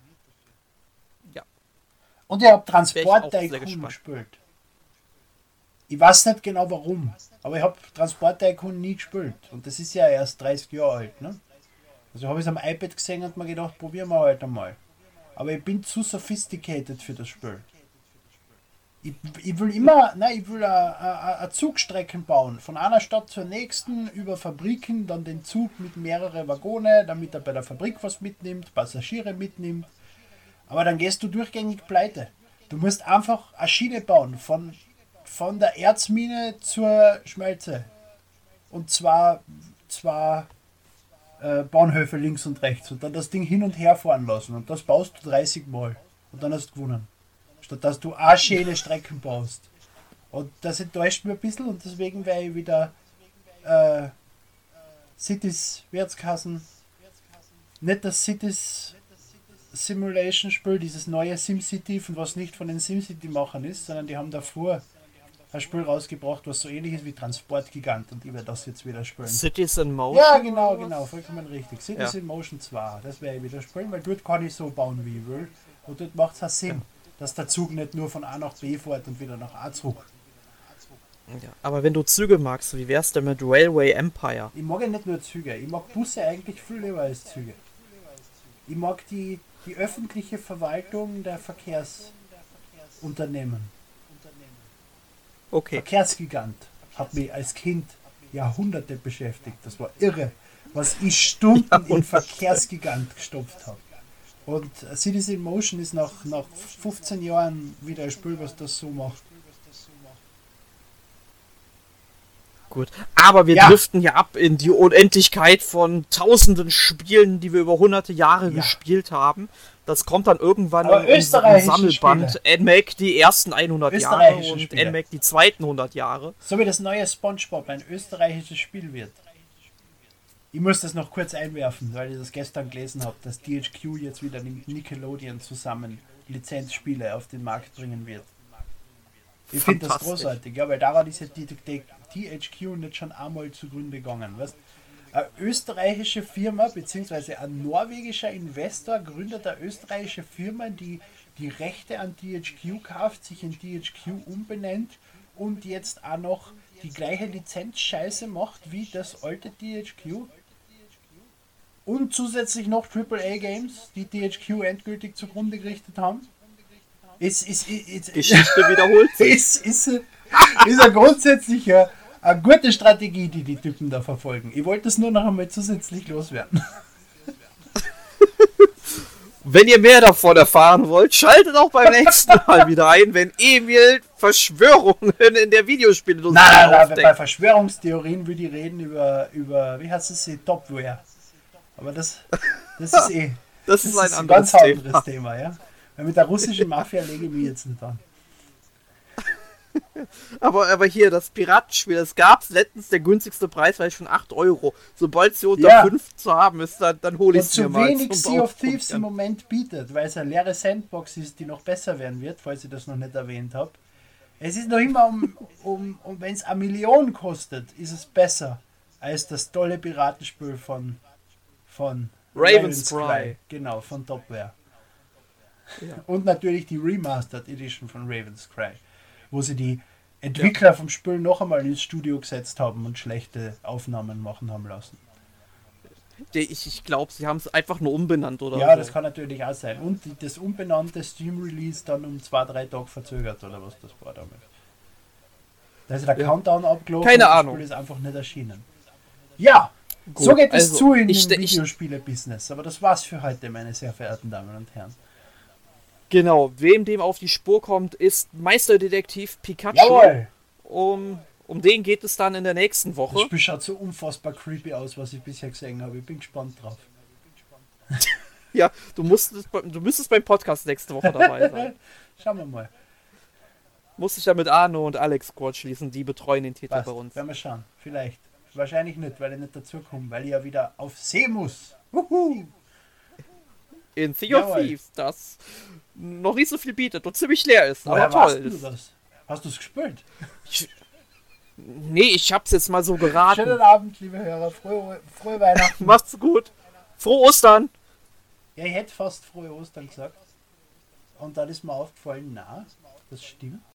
Ja. Und ich habe Wär Transport ich auch sehr Tycoon gespannt. gespielt. Ich weiß nicht genau warum, aber ich habe Transport Tycoon nie gespielt. Und das ist ja erst dreißig Jahre alt, ne? Also habe ich es am iPad gesehen und mir gedacht, probieren wir halt einmal. Aber ich bin zu sophisticated für das Spiel. Ich, ich will immer, nein, ich will eine Zugstrecken bauen. Von einer Stadt zur nächsten, über Fabriken, dann den Zug mit mehreren Waggone, damit er bei der Fabrik was mitnimmt, Passagiere mitnimmt. Aber dann gehst du durchgängig pleite. Du musst einfach eine Schiene bauen, von, von der Erzmine zur Schmelze. Und zwar, zwar äh, Bahnhöfe links und rechts. Und dann das Ding hin und her fahren lassen. Und das baust du dreißig Mal. Und dann hast du gewonnen. Statt dass du auch schöne Strecken baust. Und das enttäuscht mich ein bisschen und deswegen werde ich wieder äh, Cities Wertskassen. Nicht das Cities Simulation Spiel, dieses neue SimCity, von was nicht von den SimCity Machern ist, sondern die haben davor ein Spiel rausgebracht, was so ähnlich ist wie Transport Gigant und ich werde das jetzt wieder spielen. Cities in Motion? Ja, genau, oder was? genau, vollkommen richtig. Cities Ja. in Motion zwei, das werde ich wieder spielen, weil dort kann ich so bauen, wie ich will. Und dort macht es auch Sinn, dass der Zug nicht nur von A nach B fährt und wieder nach A zurück. Ja, aber wenn du Züge magst, wie wär's denn mit Railway Empire? Ich mag ja nicht nur Züge, ich mag Busse eigentlich viel lieber als Züge. Ich mag die, die öffentliche Verwaltung der Verkehrsunternehmen. Okay. Verkehrsgigant hat mich als Kind Jahrhunderte beschäftigt. Das war irre, was ich Stunden in Jahrhunderte. Verkehrsgigant gestopft habe. Und Cities in Motion ist nach, nach fünfzehn Jahren wieder ein Spiel, was das so macht. Gut. Aber wir Ja. driften ja ab in die Unendlichkeit von tausenden Spielen, die wir über hunderte Jahre Ja. gespielt haben. Das kommt dann irgendwann Aber in unserem österreichische Sammelband N M A C die ersten hundert Jahre Österreichische und Spiele. N M A C die zweiten hundert Jahre. So wie das neue SpongeBob ein österreichisches Spiel wird. Ich muss das noch kurz einwerfen, weil ich das gestern gelesen habe, dass D H Q jetzt wieder mit Nickelodeon zusammen Lizenzspiele auf den Markt bringen wird. Ich finde das Fantastisch. großartig, ja, weil daran ist ja die, die, die D H Q nicht schon einmal zugrunde gegangen. Weißt? Eine österreichische Firma bzw. ein norwegischer Investor gründet eine österreichische Firma, die die Rechte an D H Q kauft, sich in D H Q umbenennt und jetzt auch noch die gleiche Lizenzscheiße macht wie das alte D H Q. Und zusätzlich noch Triple A Games, die D H Q endgültig zugrunde gerichtet haben. Ist, ist, ist, ist, Geschichte wiederholt sich. ist, ist, ist eine grundsätzlich eine, eine gute Strategie, die die Typen da verfolgen. Ich wollte es nur noch einmal zusätzlich loswerden. Wenn ihr mehr davon erfahren wollt, schaltet auch beim nächsten Mal wieder ein, wenn Emil Verschwörungen in der Videospielindustrie Nein, nein, nein, bei aufdeckt. Verschwörungstheorien würde ich reden über, über wie heißt es, Topware. Aber das, das ist eh Das ist ein ein anderes ganz anderes Thema. Thema, ja. Weil mit der russischen Mafia lege ich mich jetzt nicht an. Aber, aber hier, das Piratenspiel, das gab's letztens, der günstigste Preis war schon acht Euro. Sobald sie unter Ja. fünf zu haben ist, dann, dann hole ich Und es mir so mal. wenig zum Sea of Thieves im Ausprobieren. Moment bietet, weil es eine leere Sandbox ist, die noch besser werden wird, falls ich das noch nicht erwähnt habe. Es ist noch immer um, um, um wenn es eine Million kostet, ist es besser als das tolle Piratenspiel von, von Raven's Cry. Genau, von Topware. Ja. Und natürlich die Remastered Edition von Raven's Cry, wo sie die Entwickler vom Spiel noch einmal ins Studio gesetzt haben und schlechte Aufnahmen machen haben lassen. Ich, ich glaube, sie haben es einfach nur umbenannt oder Ja, so. das kann natürlich auch sein. Und die- das unbenannte Steam-Release dann um zwei, drei Tage verzögert oder was das war damals. Da ist der Ja. Countdown abgelaufen Keine und das Ahnung. Spiel ist einfach nicht erschienen. Ja, Gut, so geht es also, zu in ich dem ste- ich- Videospiele-Business. Aber das war's für heute, meine sehr verehrten Damen und Herren. Genau, wem dem auf die Spur kommt, ist Meisterdetektiv Pikachu. Jawohl! Um, um den geht es dann in der nächsten Das Woche. Spiel schaut so unfassbar creepy aus, was ich bisher gesehen habe. Ich bin gespannt drauf. Ja, du, musstest, du müsstest beim Podcast nächste Woche dabei sein. Schauen wir mal. Muss ich ja mit Arno und Alex kurz schließen, die betreuen den Titel Passt. bei uns. Werden wir schauen. Vielleicht. Wahrscheinlich nicht, weil ich nicht dazu komme, weil ich ja wieder auf See muss. Wuhu! In Sea of Jawohl. Thieves, das noch nicht so viel bietet und ziemlich leer ist. Woher Aber weißt toll. du das? Hast du es gespielt? Ich, nee, ich hab's jetzt mal so geraten. Schönen Abend, liebe Hörer. Frohe, frohe Weihnachten. Macht's gut. Frohe Ostern. Ja, ich hätte fast frohe Ostern gesagt. Und dann ist mir aufgefallen, na, das stimmt.